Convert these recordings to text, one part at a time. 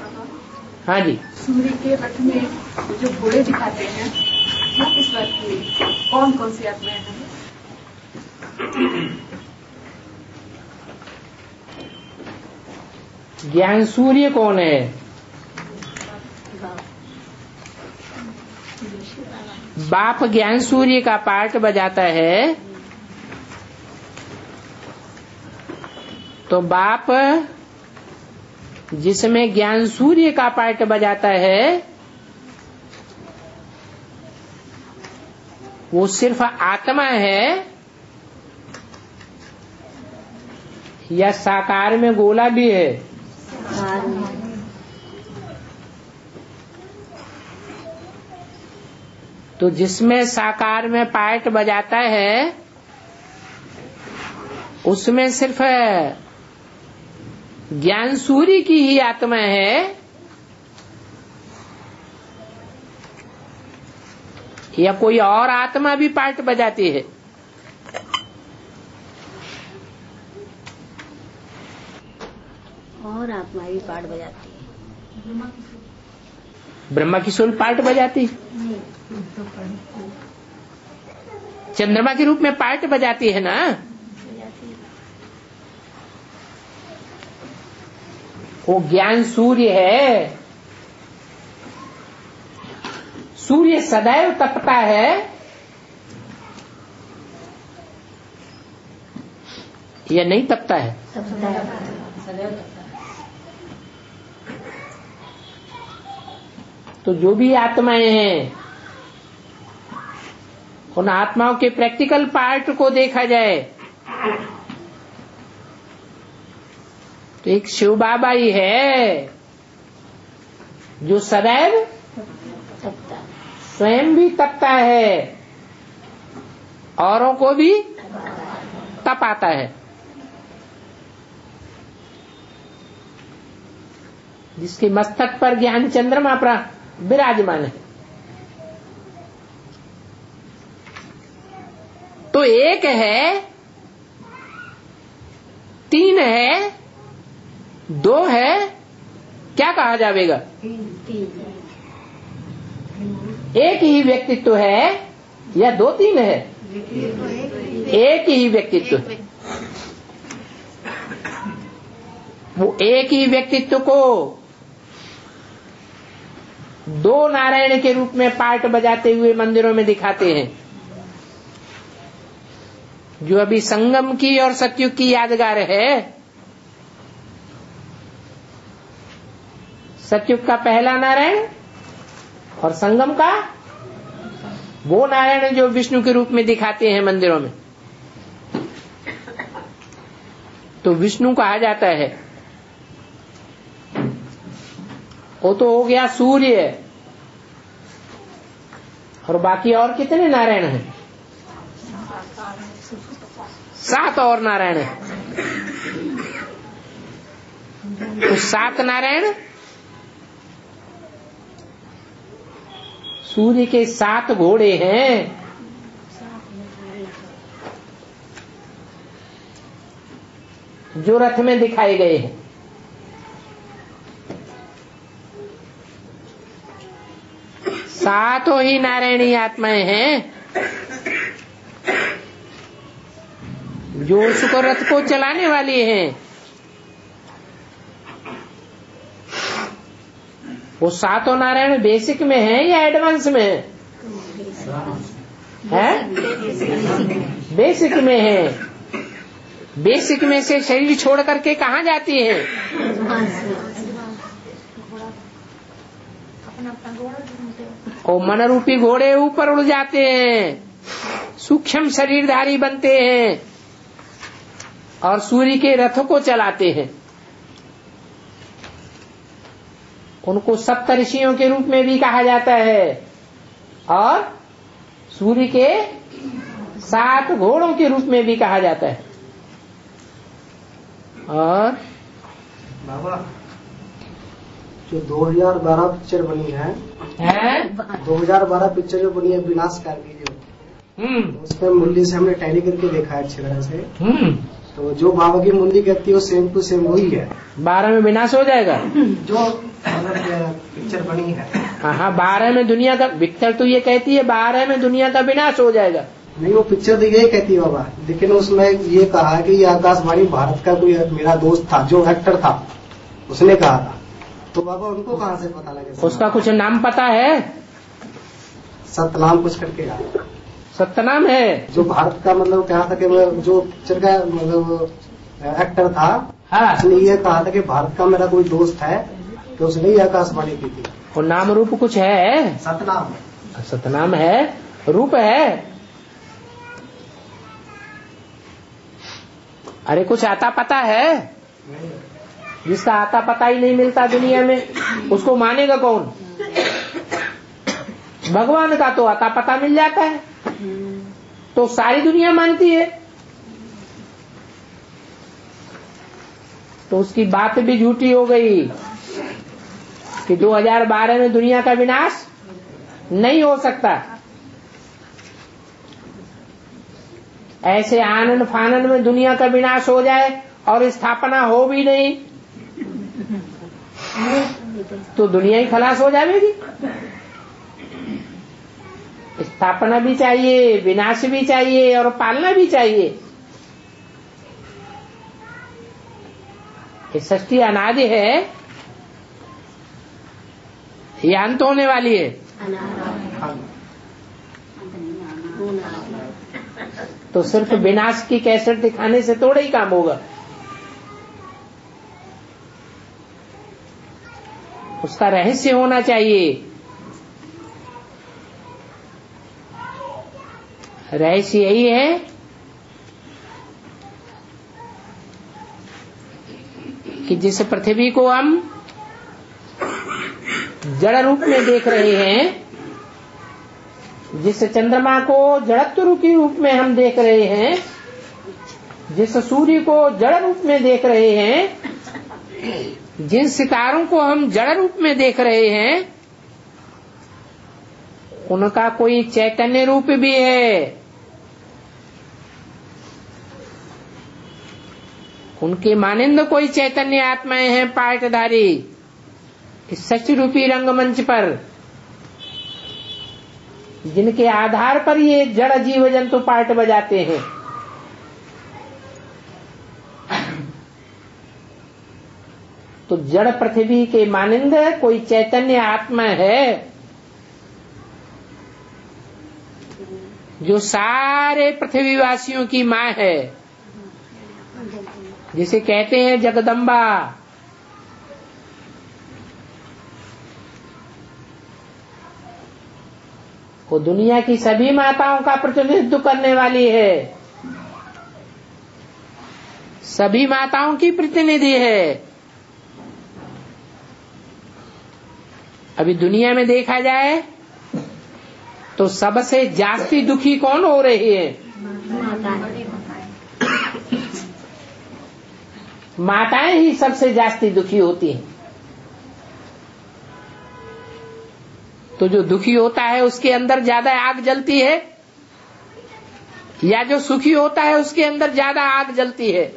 हाँ जी, सूर्य के रथ में जो घोड़े दिखाते हैं वो किस बात की, कौन कौन सी आत्माएं हैं? ज्ञान सूर्य कौन है? बाप ज्ञान सूर्य का पार्ट बजाता है, तो बाप जिसमें ज्ञान सूर्य का पार्ट बजाता है वो सिर्फ आत्मा है या साकार में गोला भी है? तो जिसमें साकार में पार्ट बजाता है उसमें सिर्फ ज्ञान सूर्य की ही आत्मा है या कोई और आत्मा भी पार्ट बजाती है? और आत्मा भी पार्ट बजाती है। ब्रह्मा की सोल पार्ट बजाती है, चंद्रमा के रूप में पार्ट बजाती है ना। वो ज्ञान सूर्य है, सूर्य सदैव तपता है या नहीं तपता है? तो जो भी आत्माएं हैं उन आत्माओं के प्रैक्टिकल पार्ट को देखा जाए तो एक शिव बाबा ही है जो सदैव स्वयं भी तपता है, औरों को भी तपाता है, जिसके मस्तक पर ज्ञान चंद्रमा विराजमान है। तो एक है, तीन है, दो है, क्या कहा जाएगा? एक ही व्यक्तित्व है या दो तीन है? एक ही व्यक्तित्व है। वो एक ही व्यक्तित्व को दो नारायण के रूप में पार्ट बजाते हुए मंदिरों में दिखाते हैं, जो अभी संगम की और सतयुग की यादगार है। सतयुग का पहला नारायण और संगम का वो नारायण जो विष्णु के रूप में दिखाते हैं मंदिरों में, तो विष्णु कहा जाता है। वो तो हो गया सूर्य, और बाकी और कितने नारायण हैं? 7 और नारायण हैं। तो 7 नारायण सूर्य के 7 घोड़े हैं। जो रथ में दिखाए गए हैं। सातों ही नारायणी आत्माएं हैं जो उस रथ को चलाने वाली हैं। वो सातों नारायण बेसिक में है या एडवांस में है? बेसिक में है। बेसिक में से शरीर छोड़ करके कहाँ जाती है? ओ मन रूपी घोड़े ऊपर उड़ जाते हैं, सूक्ष्म शरीरधारी बनते हैं और सूर्य के रथ को चलाते हैं। उनको सप्तऋषियों के रूप में भी कहा जाता है और सूर्य के 7 घोड़ों के रूप में भी कहा जाता है। और बाबा जो 2012 पिक्चर बनी है 2012 पिक्चर जो बनी है विनाशकारी जो, उसमें मुरली से हमने टैली करके देखा है अच्छी तरह से। तो जो बाबा की मुंडी कहती है वो सेम टू सेम वही है। 12 में विनाश हो जाएगा जो पिक्चर बनी है। हाँ, 12 में दुनिया का, पिक्चर तो ये कहती है 12 में दुनिया का विनाश हो जाएगा। नहीं, वो पिक्चर तो यही कहती है बाबा, लेकिन उसमें ये कहा है कि ये आकाशवाणी भारत का कोई मेरा दोस्त था जो एक्टर था, उसने कहा था। तो बाबा उनको कहाँ से पता लगे? उसका कुछ नाम पता है? सतनाम कुछ करके आया। सत्यनाम है जो भारत का मतलब कहा था कि जो पिक्चर का मतलब एक्टर था, हाँ, उसने ये कहा था कि भारत का मेरा कोई दोस्त है, तो उसने ये आकाशवाणी की थी। और नाम रूप कुछ है? सतनाम। सतनाम है, रूप है। अरे कुछ आता पता है? जिसका आता पता ही नहीं मिलता दुनिया में, उसको मानेगा कौन? भगवान का तो आता पता मिल जाता है, तो सारी दुनिया मानती है, तो उसकी बात भी झूठी हो गई कि 2012 में दुनिया का विनाश नहीं हो सकता। ऐसे आनंद फानन में दुनिया का विनाश हो जाए और स्थापना हो भी नहीं तो दुनिया ही खलास हो जाएगी। स्थापना भी चाहिए, विनाश भी चाहिए और पालना भी चाहिए। ये सृष्टि अनादि है, ये अंत होने वाली है। तो सिर्फ विनाश की कैसेट दिखाने से थोड़ा ही काम होगा। उसका रहस्य होना चाहिए। रहस्य यही है कि जिस पृथ्वी को हम जड़ रूप में देख रहे हैं, जिस चंद्रमा को जड़त्व के रूप में हम देख रहे हैं, जिस सूर्य को जड़ रूप में देख रहे हैं, जिन सितारों को हम जड़ रूप में देख रहे हैं, उनका कोई चैतन्य रूप भी है। उनके मानिंद कोई चैतन्य आत्माएं हैं पाटधारी इस सच रूपी रंगमंच पर, जिनके आधार पर ये जड़ जीव जंतु पार्ट बजाते हैं। तो जड़ पृथ्वी के मानिंद कोई चैतन्य आत्मा है जो सारे पृथ्वीवासियों की माँ है, जिसे कहते हैं जगदम्बा। वो दुनिया की सभी माताओं का प्रतिनिधित्व करने वाली है, सभी माताओं की प्रतिनिधि है। अभी दुनिया में देखा जाए तो सबसे जास्ती दुखी कौन हो रही है? माताएं ही सबसे जास्ती दुखी होती हैं। तो जो दुखी होता है उसके अंदर ज्यादा आग जलती है, या जो सुखी होता है उसके अंदर ज्यादा आग जलती है?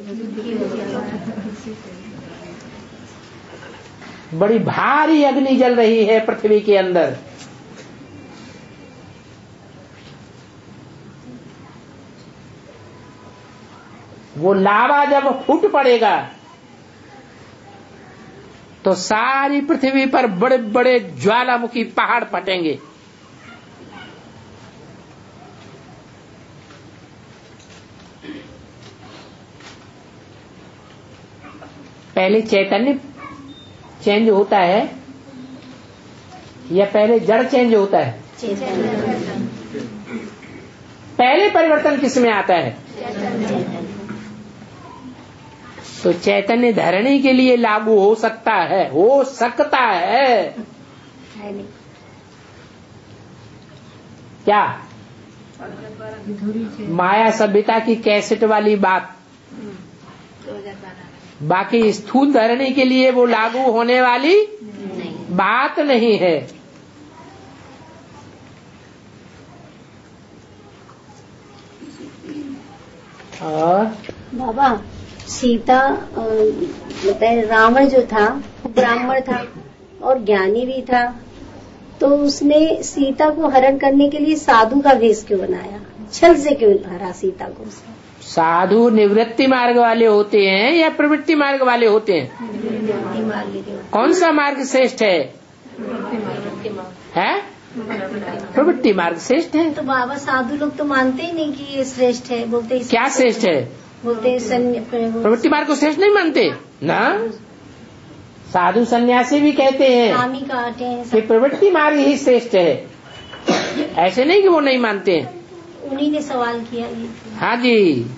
बड़ी भारी अग्नि जल रही है पृथ्वी के अंदर। वो लावा जब फूट पड़ेगा तो सारी पृथ्वी पर बड़े बड़े ज्वालामुखी पहाड़ फटेंगे। पहले चैतन्य चेंज होता है या पहले जड़ चेंज होता है? पहले परिवर्तन किसमें आता है? तो चैतन्य धरने के लिए लागू हो सकता है, हो सकता है क्या? माया सभ्यता की कैसेट वाली बात। बाकी स्थूल धरने के लिए वो लागू होने वाली बात नहीं है। और बाबा सीता बताए रावण जो था वो ब्राह्मण था और ज्ञानी भी था, तो उसने सीता को हरण करने के लिए साधु का वेश क्यों बनाया? छल से क्यों हरा सीता को? साधु निवृत्ति मार्ग वाले होते हैं या प्रवृत्ति मार्ग वाले होते हैं? निवृत्ति मार्ग। कौन सा मार्ग श्रेष्ठ है? प्रवृत्ति मार्ग श्रेष्ठ है। तो बाबा साधु लोग तो मानते ही नहीं कि ये श्रेष्ठ है, बोलते क्या श्रेष्ठ है? बोलते प्रवृत्ति मार्ग को श्रेष्ठ नहीं मानते ना। साधु सन्यासी भी कहते हैं कि प्रवृत्ति मार्ग ही श्रेष्ठ है, ऐसे नहीं कि वो नहीं मानते हैं। उन्हीं ने सवाल किया ये। हाँ जी,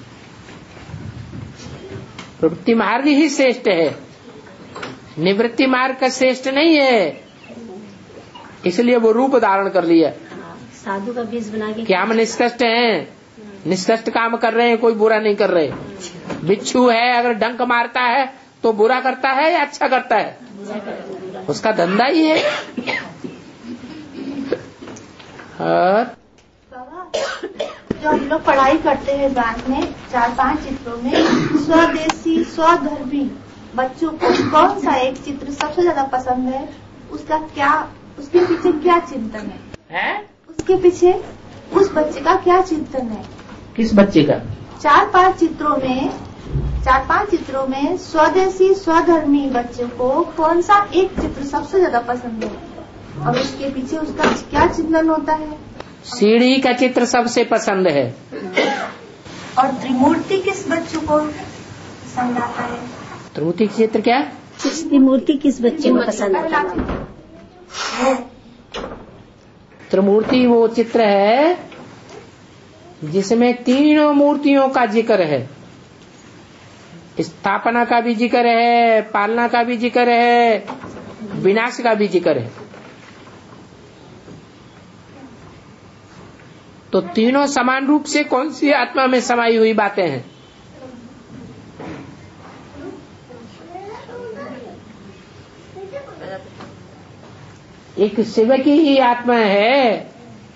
प्रवृत्ति मार्ग ही श्रेष्ठ है, निवृत्ति मार्ग का श्रेष्ठ नहीं है, इसलिए वो रूप धारण कर लिया। साधु का भेष बना के क्या हम निष्कष्ट हैं, निष्कष्ट काम कर रहे हैं, कोई बुरा नहीं कर रहे। बिच्छू है, अगर डंक मारता है तो बुरा करता है या अच्छा करता है? उसका धंधा ही है। और जो हम लोग पढ़ाई करते हैं बैंक में 4-5 चित्रों में स्वदेशी स्वधर्मी बच्चों को कौन सा एक चित्र सबसे ज्यादा पसंद है? उसका क्या, उसके पीछे क्या चिंतन है? उसके पीछे उस बच्चे का क्या चिंतन है? किस बच्चे का? 4-5 चित्रों में स्वदेशी स्वधर्मी बच्चों को कौन सा एक चित्र सबसे ज्यादा पसंद है और उसके पीछे उसका क्या चिंतन होता है? सीढ़ी का चित्र सबसे पसंद है। और त्रिमूर्ति किस बच्चों को पसंद आता है? त्रिमूर्ति चित्र क्या? त्रिमूर्ति किस बच्चे को पसंद आता है? त्रिमूर्ति वो चित्र है जिसमें तीनों मूर्तियों का जिक्र है। स्थापना का भी जिक्र है, पालना का भी जिक्र है, विनाश का भी जिक्र है। तो तीनों समान रूप से कौन सी आत्मा में समाई हुई बातें हैं? एक शिव की ही आत्मा है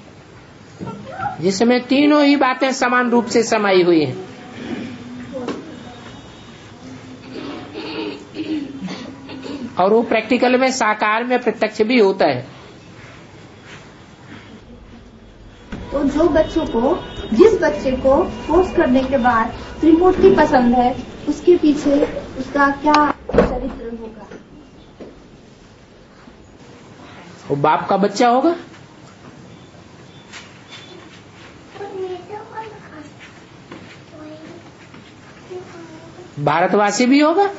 जिसमें तीनों ही बातें समान रूप से समाई हुई हैं। और वो प्रैक्टिकल में साकार में प्रत्यक्ष भी होता है। तो जो बच्चों को, जिस बच्चे को कोर्स करने के बाद त्रिमूर्ति पसंद है, उसके पीछे उसका क्या चरित्र होगा? वो बाप का बच्चा होगा, भारतवासी भी होगा।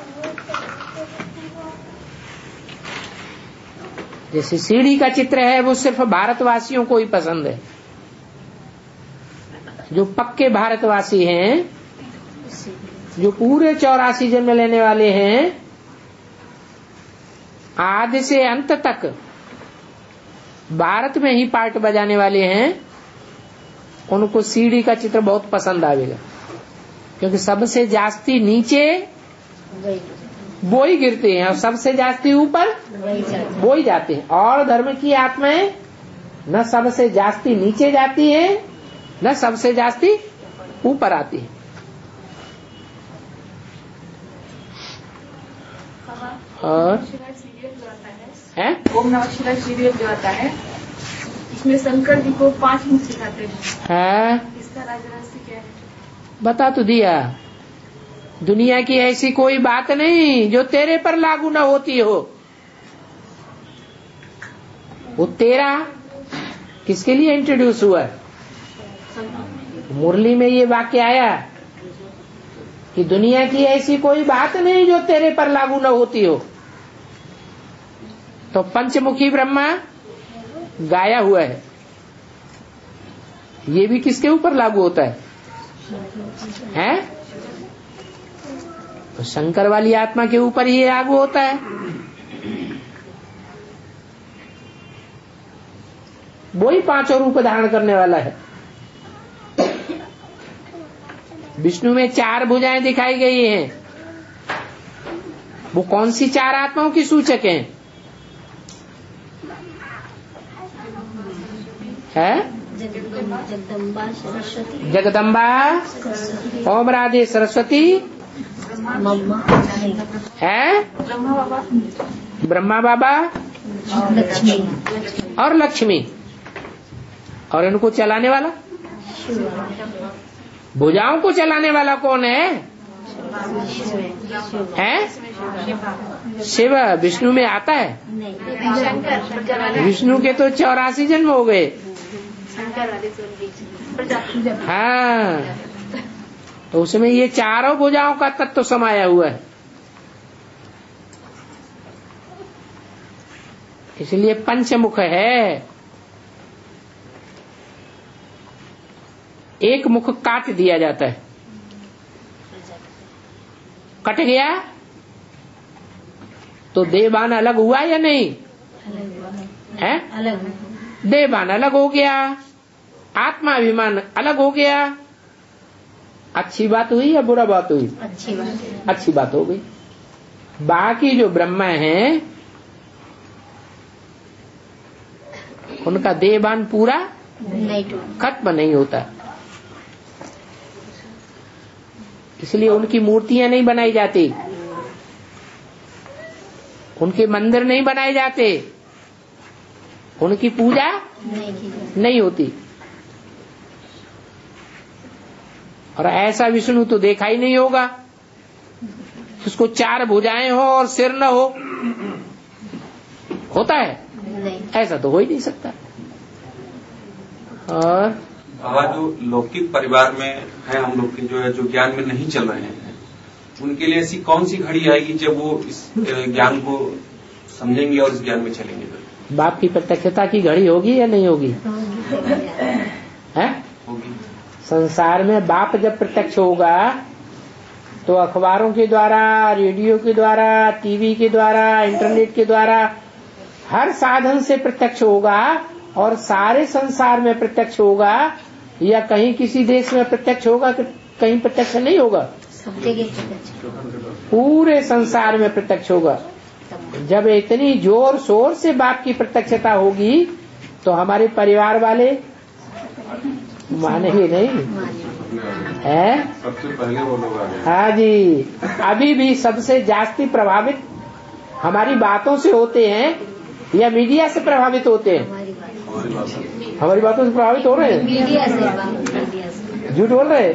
जैसे सीढ़ी का चित्र है वो सिर्फ भारतवासियों को ही पसंद है। जो पक्के भारतवासी हैं, जो पूरे 84 जन्म लेने वाले हैं, आदि से अंत तक भारत में ही पार्ट बजाने वाले हैं, उनको सीढ़ी का चित्र बहुत पसंद आएगा। क्योंकि सबसे जास्ती नीचे वो ही गिरते हैं और सबसे जास्ती ऊपर वो ही जाते हैं। और धर्म की आत्माएं न सबसे जास्ती नीचे जाती है न सबसे जास्ती ऊपर आती है। और ओम नमः शिवाय सीरियल जो आता है, इसमें शंकर जी को 5 मुख सिखाते हैं। इसका राज रहस्य क्या है? बता तो दिया। दुनिया की ऐसी कोई बात नहीं जो तेरे पर लागू न होती हो। वो तेरा किसके लिए इंट्रोड्यूस हुआ? मुरली में ये वाक्य आया कि दुनिया की ऐसी कोई बात नहीं जो तेरे पर लागू न होती हो। तो पंचमुखी ब्रह्मा गाया हुआ है, ये भी किसके ऊपर लागू होता है? तो शंकर वाली आत्मा के ऊपर ही लागू होता है। वो ही 5 रूप धारण करने वाला है। विष्णु में 4 भुजाएं दिखाई गई हैं। वो कौन सी 4 आत्माओं की सूचक हैं? जगदम्बा सरस्वती, जगदम्बा, ओम राधे सरस्वती है ब्रह्मा बाबा और लक्ष्मी, और इनको चलाने वाला, भुजाओं को चलाने वाला कौन है? शिव। विष्णु में आता है? विष्णु के तो 84 जन्म हो गए। हाँ, तो उसमें ये चारों भुजाओं का तत्व समाया हुआ है। इसलिए पंचमुख है। एक मुख काट दिया जाता है, कट गया तो देहभान अलग हुआ या नहीं है? देहभान अलग हो गया, आत्माभिमान अलग हो गया। अच्छी बात हुई या बुरा बात हुई? अच्छी बात हो गई। बाकी जो ब्रह्मा है उनका देहभान पूरा खत्म नहीं होता, इसलिए उनकी मूर्तियां नहीं बनाई जाती, उनके मंदिर नहीं बनाए जाते, उनकी पूजा नहीं होती। और ऐसा विष्णु तो देखा ही नहीं होगा उसको 4 भुजाएं हो और सिर न हो। होता है? ऐसा तो हो ही नहीं सकता। और बाबा जो लौकिक परिवार में है हम लोग के, जो है जो ज्ञान में नहीं चल रहे हैं, उनके लिए ऐसी कौन सी घड़ी आएगी जब वो इस ज्ञान को समझेंगे और इस ज्ञान में चलेंगे? बाप की प्रत्यक्षता की घड़ी होगी या नहीं होगी? है? होगी। संसार में बाप जब प्रत्यक्ष होगा तो अखबारों के द्वारा, रेडियो के द्वारा, टीवी के द्वारा, इंटरनेट के द्वारा, हर साधन से प्रत्यक्ष होगा। और सारे संसार में प्रत्यक्ष होगा या कहीं किसी देश में प्रत्यक्ष होगा, कहीं प्रत्यक्ष नहीं होगा? पूरे संसार में प्रत्यक्ष होगा। जब इतनी जोर शोर से बाप की प्रत्यक्षता होगी तो हमारे परिवार वाले मानेंगे नहीं है? सबसे पहले वो लोग आगे। हाँ जी, अभी भी सबसे जास्ती प्रभावित हमारी बातों से होते हैं या मीडिया से प्रभावित होते हैं? हमारी बातों से प्रभावित हो रहे हैं। मीडिया से झूठ बोल रहे हैं?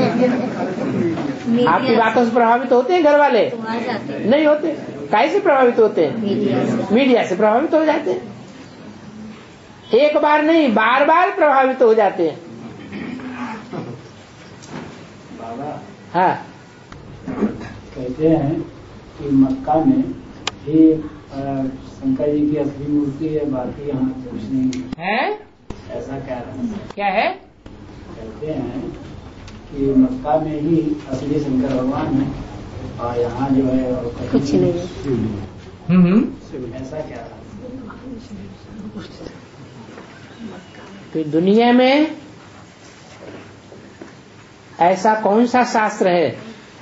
आपकी बातों से प्रभावित होते हैं घर वाले? नहीं होते। काहे से प्रभावित होते हैं? मीडिया से प्रभावित हो जाते हैं। एक बार नहीं, बार बार प्रभावित हो जाते हैं। हाँ, कहते हैं कि मक्का में ही शंकर जी की असली मूर्ति है, बाकी यहाँ कुछ नहीं है। ऐसा कह रहे हैं। क्या है? कहते हैं कि मक्का में ही असली शंकर भगवान है और यहाँ जो है कुछ नहीं है। ऐसा कह रहा है। तो दुनिया में ऐसा कौन सा शास्त्र है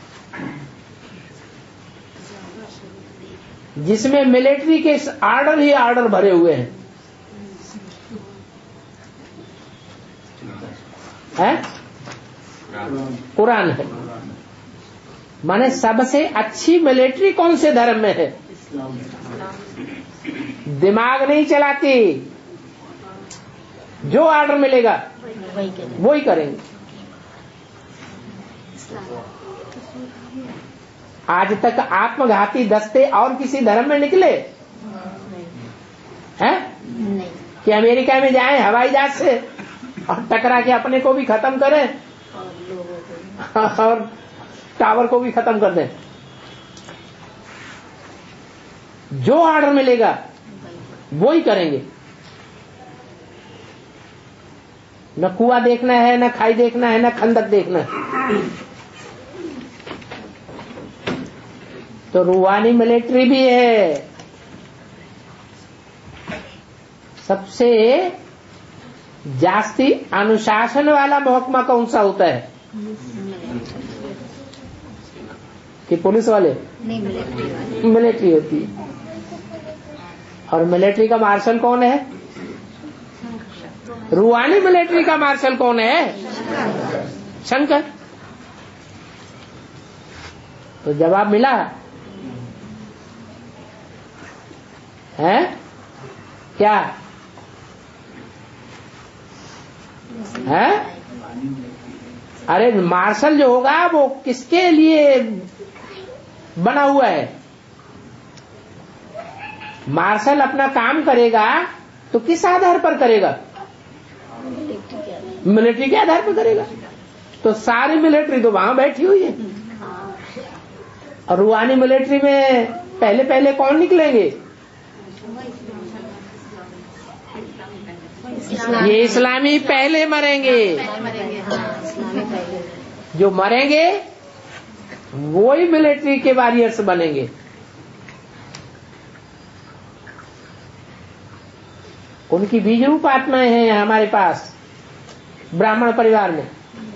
जिसमें मिलिट्री के आर्डर ही आर्डर भरे हुए हैं? कुरान है। माने सबसे अच्छी मिलिट्री कौन से धर्म में है? दिमाग नहीं चलाती, जो आर्डर मिलेगा वो ही करेंगे। आज तक आत्मघाती दस्ते और किसी धर्म में निकले हैं? कि अमेरिका में जाएं हवाई जहाज से और टकरा के अपने को भी खत्म करें और टावर को भी खत्म कर दें। जो ऑर्डर मिलेगा वो ही करेंगे। न कुआं देखना है, न खाई देखना है, न खंदक देखना है। तो रूहानी मिलिट्री भी है। सबसे जास्ती अनुशासन वाला महकमा कौन सा होता है? कि पुलिस वाले? मिलिट्री होती है। और मिलिट्री का मार्शल कौन है? रूहानी मिलिट्री का मार्शल कौन है? शंकर। तो जवाब मिला है क्या है? अरे मार्शल जो होगा वो किसके लिए बना हुआ है? मार्शल अपना काम करेगा तो किस आधार पर करेगा? मिलिट्री के आधार पर करेगा। तो सारी मिलिट्री तो वहां बैठी हुई है, और रूहानी मिलिट्री में पहले पहले कौन निकलेंगे? ये इस्लामी पहले मरेंगे। जो मरेंगे वो ही मिलिट्री के वॉरियर्स बनेंगे। उनकी बीज रूप आत्माएं हैं हमारे पास ब्राह्मण परिवार में,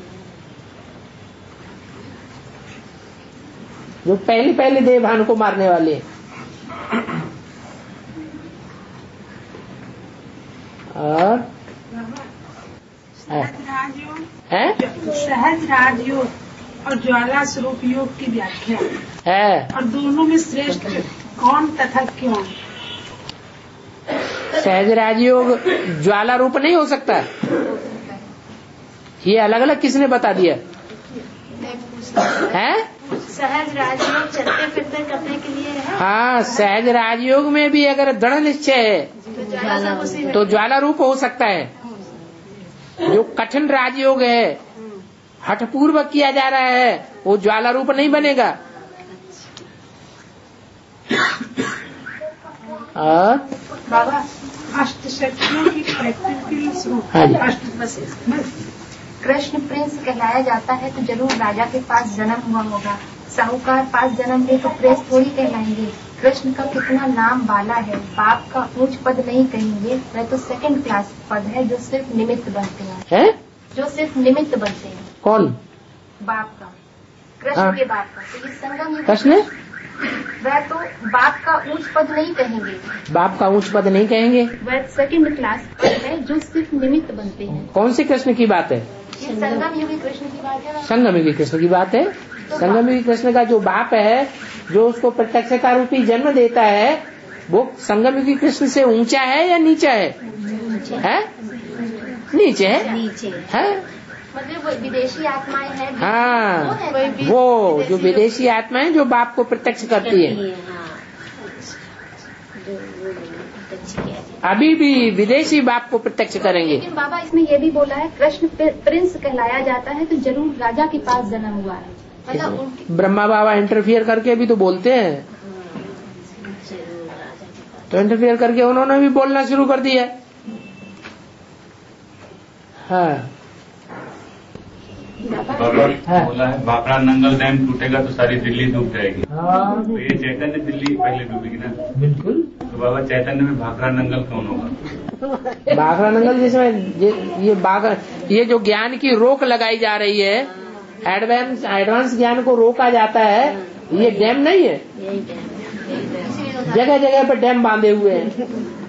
जो पहले पहले देवभान को मारने वाले हैं। और सहज राजयोग और ज्वाला स्वरूप योग की व्याख्या है, और दोनों में श्रेष्ठ कौन तथा क्यों? सहज राजयोग ज्वाला रूप नहीं हो सकता। ये अलग अलग किसने बता दिया है? सहज राजयोग चलते फिरते करने के लिए है। हाँ, सहज राजयोग में भी अगर दृढ़ निश्चय है तो ज्वाला रूप हो सकता है। जो कठिन राजयोग है, हठपूर्वक किया जा रहा है, वो ज्वाला रूप नहीं बनेगा। और बाबा अष्ट शक्तियों की प्रैक्टिकल स्वरूप। हाँ जी। कृष्ण प्रिंस कहलाया जाता है तो जरूर राजा के पास जन्म हुआ होगा। साहूकार पास जन्म ले तो प्रिंस थोड़ी कहलाएंगे। कृष्ण का कितना नाम बाला है। बाप का ऊंच पद नहीं कहेंगे, वह तो सेकंड क्लास पद है जो सिर्फ निमित्त बनते हैं। है? जो सिर्फ निमित्त बनते हैं। कौन? बाप का, कृष्ण हाँ। के बाप का। तो ये संगम युग कृष्ण वह तो बाप का ऊंच पद नहीं कहेंगे। बाप का ऊंच पद नहीं कहेंगे। वह सेकंड क्लास पद है जो सिर्फ निमित्त बनते हैं। कौन से कृष्ण की बात है? ये संगम युगी कृष्ण की बात है। संगम युगी कृष्ण की बात है। संगम युगी कृष्ण का जो बाप है, जो उसको प्रत्यक्षता रूपी जन्म देता है, वो संगम युगी कृष्ण से ऊंचा है या नीचा है? है? नीचे है। नीचे है? मतलब वो विदेशी आत्माएं हैं। हाँ, वो वो जो विदेशी आत्माएं जो बाप को प्रत्यक्ष करती है, अभी भी विदेशी बाप को प्रत्यक्ष करेंगे। लेकिन बाबा इसमें ये भी बोला है कृष्ण प्रिंस कहलाया जाता है तो जरूर राजा के पास जन्म हुआ है। मतलब उनकी ब्रह्मा बाबा इंटरफियर करके भी तो बोलते हैं, तो इंटरफियर करके उन्होंने भी बोलना शुरू कर दिया। हाँ, बोला है भाखड़ा नंगल डैम टूटेगा तो सारी दिल्ली डूब जाएगी। तो ये चैतन्य दिल्ली पहले डूबेगी ना? बिल्कुल। तो बाबा चैतन्य में भाखड़ा नंगल कौन होगा? भाखड़ा नंगल जिसमें ये जो ज्ञान की रोक लगाई जा रही है, एडवांस ज्ञान को रोका जाता है, ये डैम नहीं है। जगह जगह पर डैम बांधे हुए हैं।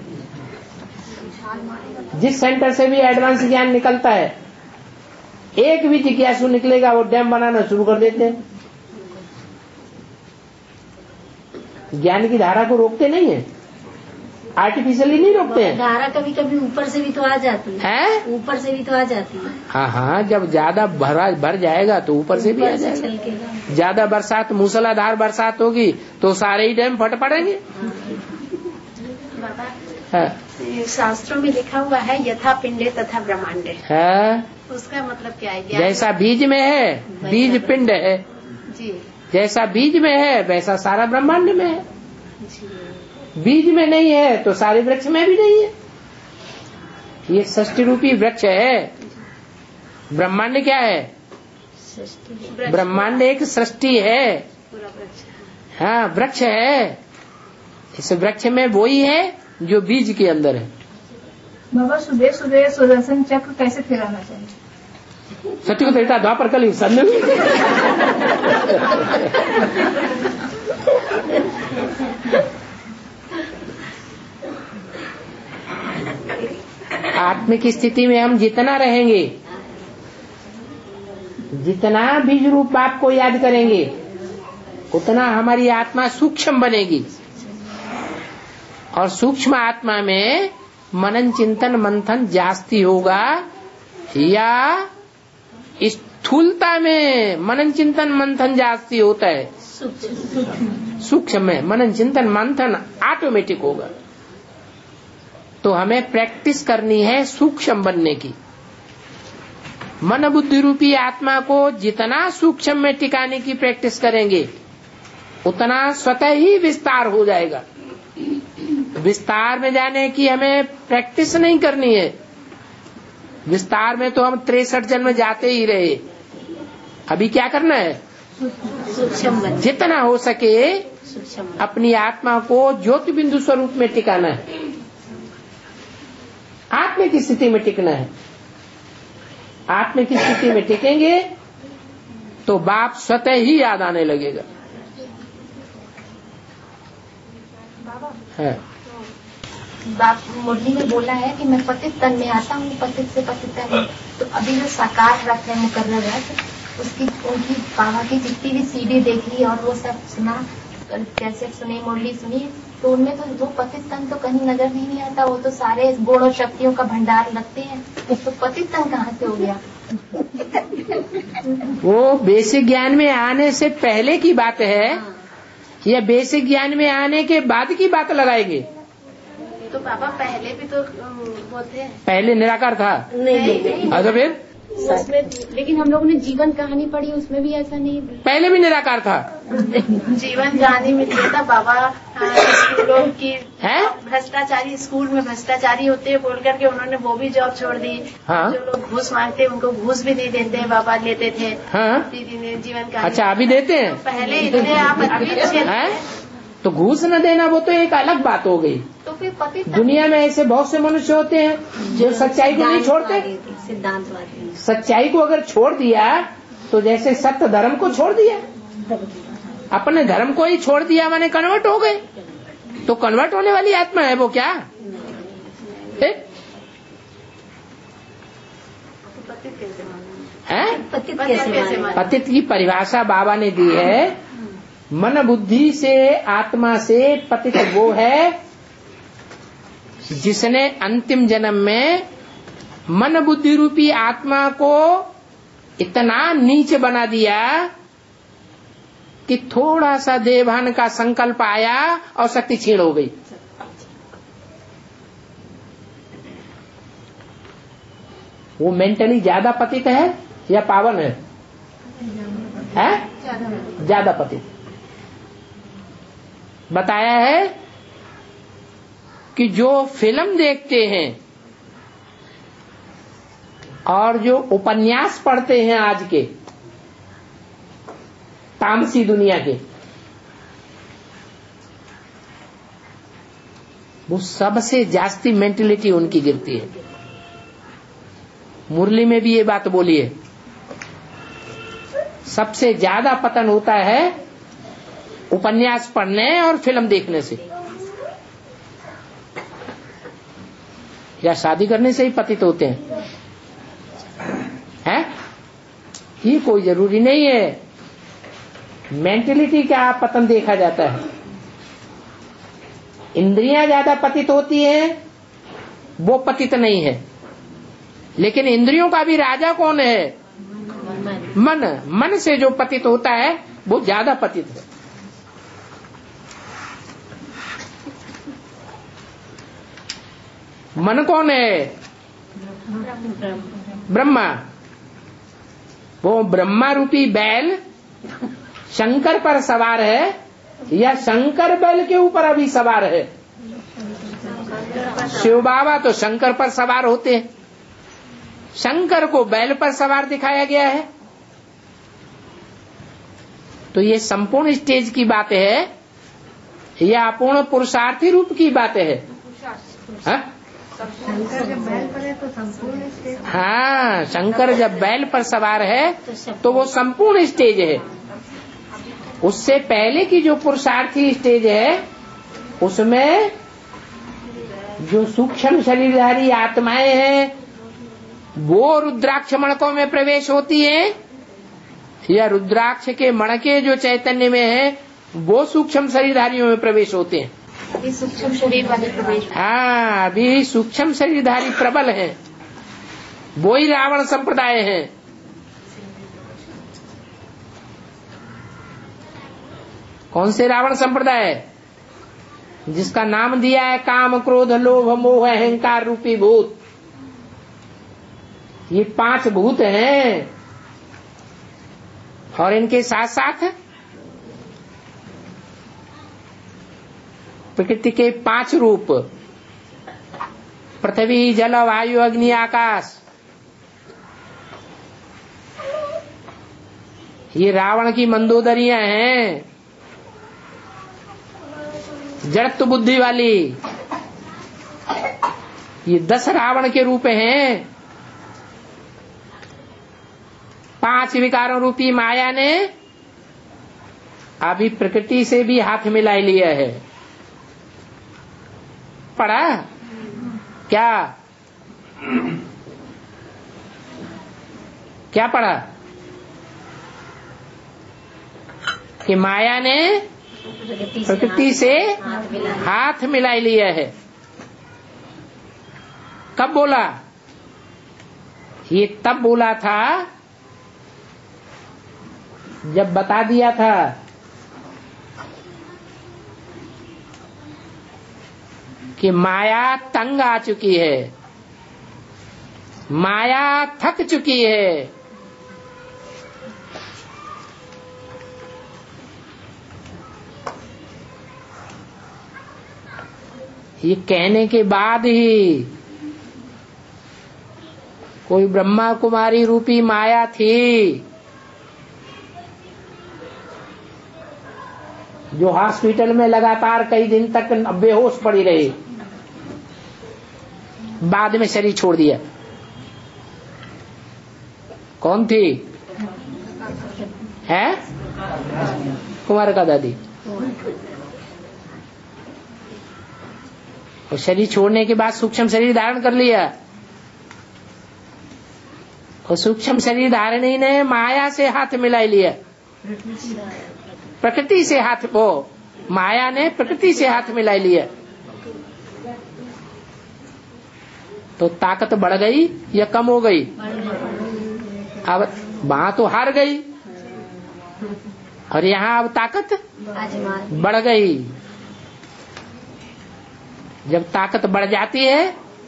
जिस सेंटर से भी एडवांस ज्ञान निकलता है, एक भी जिज्ञासु निकलेगा वो डैम बनाना शुरू कर देते हैं। ज्ञान की धारा को रोकते नहीं है, आर्टिफिशियली नहीं रोकते हैं। धारा कभी कभी ऊपर से भी तो आ जाती है। ऊपर से भी तो आ जाती है। हाँ हाँ, जब ज्यादा भर जाएगा तो ऊपर से भी आ जाएगा। ज्यादा बरसात, मूसलाधार बरसात होगी तो सारे ही डैम फट पड़ेंगे। हाँ। शास्त्रों में लिखा हुआ है यथा पिंडे तथा ब्रह्मांडे। है? उसका मतलब क्या है? जैसा बीज में है, बीज पिंड है जी। जैसा बीज में है वैसा सारा ब्रह्मांड में है। जी। बीज में नहीं है तो सारे वृक्ष में भी नहीं है। ये सृष्टि रूपी वृक्ष है। ब्रह्मांड क्या है? ब्रह्मांड एक सृष्टि है। हाँ, वृक्ष है। इस वृक्ष में वही है जो बीज के अंदर है। बाबा सुबह सुबह सुदर्शन चक्र कैसे फिराना चाहिए? सत्य को त्रेता द्वापर कलयुग संगम। आत्मिक स्थिति में हम जितना रहेंगे, जितना बीज रूप बाप को याद करेंगे, उतना हमारी आत्मा सूक्ष्म बनेगी। और सूक्ष्म आत्मा में मनन चिंतन मंथन जास्ती होगा, या स्थूलता में मनन चिंतन मंथन जास्ती होता है? सूक्ष्म में मनन चिंतन मंथन ऑटोमेटिक होगा। तो हमें प्रैक्टिस करनी है सूक्ष्म बनने की। मन बुद्धि रूपी आत्मा को जितना सूक्ष्म में टिकाने की प्रैक्टिस करेंगे उतना स्वतः ही विस्तार हो जाएगा। विस्तार में जाने की हमें प्रैक्टिस नहीं करनी है। विस्तार में तो हम 63 जन्म जाते ही रहे। अभी क्या करना है? जितना हो सके अपनी आत्मा को ज्योति बिंदु स्वरूप में टिकाना है। आत्मा की स्थिति में टिकना है। आत्मा की स्थिति में टिकेंगे तो बाप स्वतः ही याद आने लगेगा। है बाप मुरली में बोला है कि मैं पतित तन में आता हूँ, पतित से पतित तन। तो अभी जो साकार रथ है मुकर्रर रथ, उसकी उनकी बाबा की जितनी भी सीडी देखी और वो सब सुना, कैसे सुनी, मुरली सुनी, तो उनमें तो वो पतित तन तो कहीं नजर नहीं आता। वो तो सारे गुण और शक्तियों का भंडार लगते हैं। तो पतित तन कहाँ से हो गया? वो बेसिक ज्ञान में आने से पहले की बात है या बेसिक ज्ञान में आने के बाद की बात लगाएंगे? तो बाबा पहले भी तो वो थे। पहले निराकार था? नहीं। तो फिर उसमें, लेकिन हम लोगों ने जीवन कहानी पढ़ी, उसमें भी ऐसा नहीं। पहले भी निराकार था। जीवन कहानी में दिया था बाबा स्कूलों की है, भ्रष्टाचारी, स्कूल में भ्रष्टाचारी होते हैं बोल करके उन्होंने वो भी जॉब छोड़ दी। हाँ। जो लोग घूस मांगते हैं उनको घूस भी नहीं देते हैं, बाबा लेते थे। हाँ। दीदी ने जीवन कहानी। अच्छा, अभी देते हैं? पहले इतने आप अभी है तो घूस न देना वो तो एक अलग बात हो गई। तो फिर पति दुनिया में ऐसे बहुत से मनुष्य होते हैं जो सच्चाई को नहीं छोड़ते। सिद्धांतवादी सच्चाई को अगर छोड़ दिया तो जैसे सत्य धर्म को छोड़ दिया, अपने धर्म को ही छोड़ दिया माने कन्वर्ट हो गए। तो कन्वर्ट होने वाली आत्मा है वो क्या? पतित की परिभाषा बाबा ने दी है, मन बुद्धि से आत्मा से पतित वो है जिसने अंतिम जन्म में मन बुद्धि रूपी आत्मा को इतना नीचे बना दिया कि थोड़ा सा देवभान का संकल्प आया और शक्ति छीण हो गई। वो मेंटली ज्यादा पतित है या पावन है? ज्यादा पतित। बताया है कि जो फिल्म देखते हैं और जो उपन्यास पढ़ते हैं आज के तामसी दुनिया के, वो सबसे जास्ती मेंटलिटी उनकी गिरती है। मुरली में भी ये बात बोली है, सबसे ज्यादा पतन होता है उपन्यास पढ़ने और फिल्म देखने से, या शादी करने से ही पतित होते हैं। ये कोई जरूरी नहीं है। मेंटलिटी का पतन देखा जाता है। इंद्रियां ज्यादा पतित होती हैं, वो पतित नहीं है। लेकिन इंद्रियों का भी राजा कौन है? मन। मन से जो पतित होता है वो ज्यादा पतित है। मन कौन है? ब्रह्मा। वो ब्रह्मा रूपी बैल शंकर पर सवार है या शंकर बैल के ऊपर अभी सवार है? शिव बाबा तो शंकर पर सवार होते हैं, शंकर को बैल पर सवार दिखाया गया है। तो ये संपूर्ण स्टेज की बात है या अपूर्ण पुरुषार्थी रूप की बात है? हाँ, शंकर जब बैल पर सवार है तो वो संपूर्ण स्टेज है। उससे पहले की जो पुरुषार्थी स्टेज है उसमें जो सूक्ष्म शरीरधारी आत्माएं हैं वो रुद्राक्ष मणकों में प्रवेश होती है, या रुद्राक्ष के मणके जो चैतन्य में है वो सूक्ष्म शरीरधारियों में प्रवेश होते हैं। अभी सूक्ष्म शरीर वाले प्रवेश। हाँ, अभी सूक्ष्म शरीरधारी प्रबल हैं, वो ही रावण संप्रदाय है। कौन से रावण संप्रदाय? जिसका नाम दिया है काम क्रोध लोभ मोह अहंकार रूपी भूत। ये 5 भूत हैं और इनके साथ साथ प्रकृति के 5 रूप, पृथ्वी जल वायु अग्नि आकाश। ये रावण की मंदोदरियां हैं, जड़त्व बुद्धि वाली। ये 10 रावण के रूप हैं। 5 विकारों रूपी माया ने अभी प्रकृति से भी हाथ मिला लिया है। पढ़ा क्या? क्या पढ़ा? कि माया ने प्रकृति से हाथ मिला लिया है। कब बोला? ये तब बोला था जब बता दिया था कि माया तंग आ चुकी है, माया थक चुकी है। ये कहने के बाद ही कोई ब्रह्मा कुमारी रूपी माया थी जो हॉस्पिटल में लगातार कई दिन तक बेहोश पड़ी रही, बाद में शरीर छोड़ दिया। कौन थी? है कुमार का दादी। और शरीर छोड़ने के बाद सूक्ष्म शरीर धारण कर लिया। और सूक्ष्म शरीर धारणी ने माया से हाथ मिला लिया, प्रकृति से हाथ, वो माया ने प्रकृति से हाथ मिला लिया। तो ताकत बढ़ गई या कम हो गई? अब वहां तो हार गई और यहाँ अब ताकत बढ़ गई। जब ताकत बढ़ जाती है,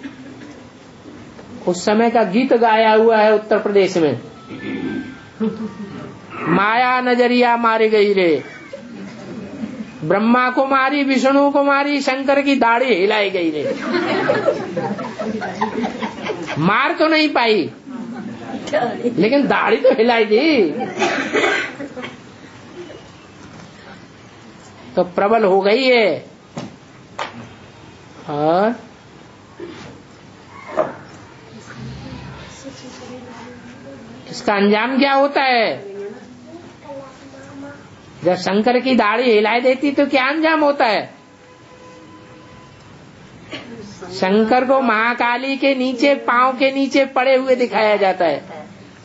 उस समय का गीत गाया हुआ है उत्तर प्रदेश में, माया नजरिया मारी गई रे, ब्रह्मा को मारी, विष्णु को मारी, शंकर की दाढ़ी हिलाई गई रे। मार तो नहीं पाई लेकिन दाढ़ी तो हिलाई दी। तो प्रबल हो गई है। और इसका अंजाम क्या होता है? जब शंकर की दाढ़ी हिलाई देती तो क्या अंजाम होता है? शंकर को महाकाली के नीचे, पांव के नीचे पड़े हुए दिखाया जाता है।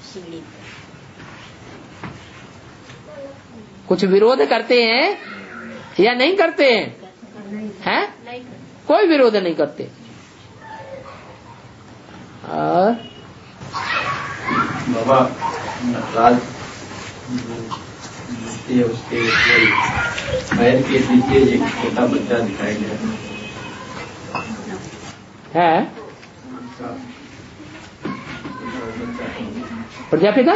कुछ विरोध करते हैं या नहीं करते हैं? कोई विरोध नहीं करते। और बाबा नटराज उसके पैर के नीचे एक छोटा बच्चा दिखाई गया है। प्रजापिता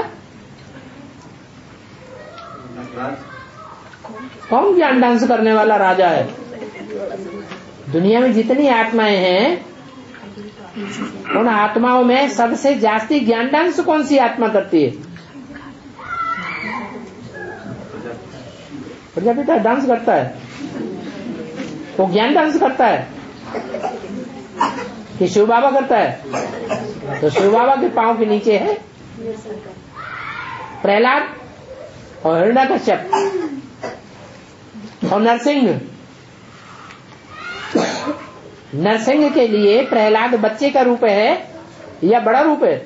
कौन ज्ञान डांस करने वाला राजा है? दुनिया में जितनी आत्माएं हैं, उन आत्माओं में सबसे जास्ती ज्ञान डांस कौन सी आत्मा करती है? प्रजापिता डांस करता है, वो ज्ञान डांस करता है कि शिव बाबा करता है? तो शिव बाबा के पांव के नीचे है प्रहलाद और हिरण्यकश्यप और नरसिंह। नरसिंह के लिए प्रहलाद बच्चे का रूप है या बड़ा रूप है?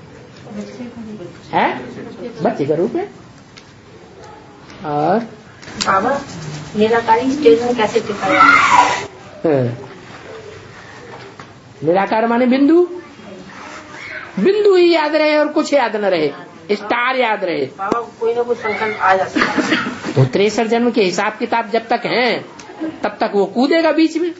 बच्चे का रूप है। और बाबा निराकारी स्टेशन कैसे टिकाया? निराकार माने बिंदु, बिंदु ही याद रहे और कुछ याद न रहे, स्टार याद रहे। बाबा कोई ना कोई संकल्प आ जाता है। वो 63 जन्म के हिसाब किताब जब तक हैं तब तक वो कूदेगा बीच में।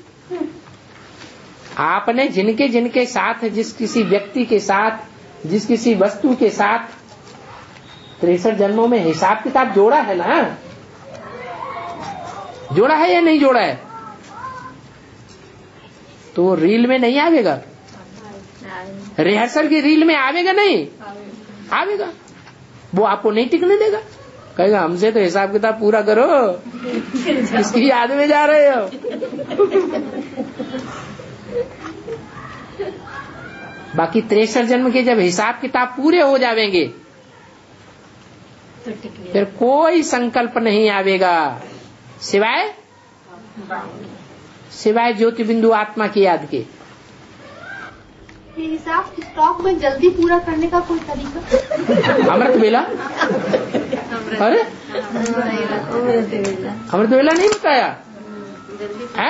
आपने जिनके जिनके साथ, जिस किसी व्यक्ति के साथ, जिस किसी वस्तु के साथ 63 जन्मों में हिसाब किताब जोड़ा है ना, जोड़ा है या नहीं जोड़ा है, तो वो रील में नहीं आवेगा, रिहर्सल की रील में आवेगा नहीं, आवेगा। वो आपको नहीं टिकने देगा, कहेगा हमसे तो हिसाब किताब पूरा करो, इसकी याद में जा रहे हो। बाकी 63 जन्म के जब हिसाब किताब पूरे हो जाएंगे फिर कोई संकल्प नहीं आवेगा सिवाय ज्योति बिंदु आत्मा की याद के। ये हिसाब स्टॉक में जल्दी पूरा करने का कोई तरीका? अमृत वेला, अरे अमृत वेला नहीं बताया है?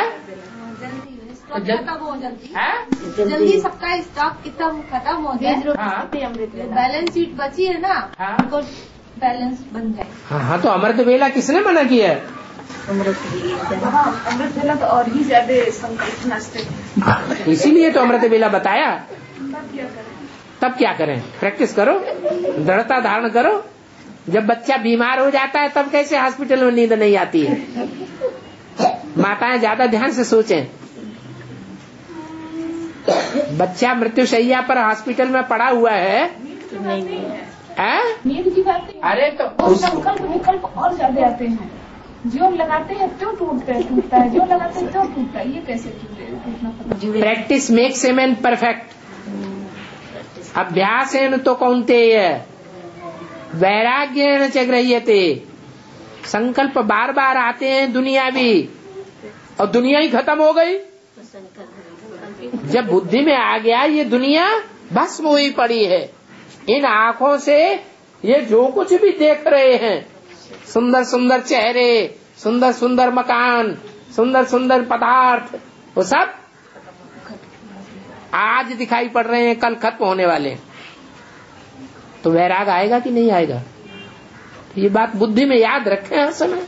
जल्दी सबका स्टॉक कितना खत्म हो जाए, बैलेंस शीट बची है ना, तो बैलेंस बन जाए। हाँ, तो अमृत वेला किसने मना किया है? अमृत वेला तो और ही ज्यादा संकल्प नाचते हैं, इसीलिए तो अमृत वेला बताया। तब क्या करें? प्रैक्टिस करो, दृढ़ता धारण करो। जब बच्चा बीमार हो जाता है तब कैसे हॉस्पिटल में नींद नहीं आती है? माताएं ज्यादा ध्यान से सोचें। बच्चा मृत्युशैया पर हॉस्पिटल में पड़ा हुआ है, नींद की बात नहीं। अरे तो संकल्प विकल्प और ज्यादा आते हैं, जो लगाते हैं क्यों टूटता है, जो लगाते हैं क्यों टूटता है, ये कैसे टूटना? Practice makes a man perfect. अभ्यास है न तो कौन्तेय वैराग्य न च गृह्यते। संकल्प बार बार आते हैं दुनियावी, और दुनिया ही खत्म हो गई। जब बुद्धि में आ गया ये दुनिया भस्म हुई पड़ी है, इन आंखों से ये जो कुछ भी देख रहे हैं, सुंदर सुंदर चेहरे, सुंदर सुंदर मकान, सुंदर सुंदर पदार्थ, वो सब आज दिखाई पड़ रहे हैं, कल खत्म होने वाले हैं। तो वैराग आएगा कि नहीं आएगा? ये बात बुद्धि में याद रखें हर समय।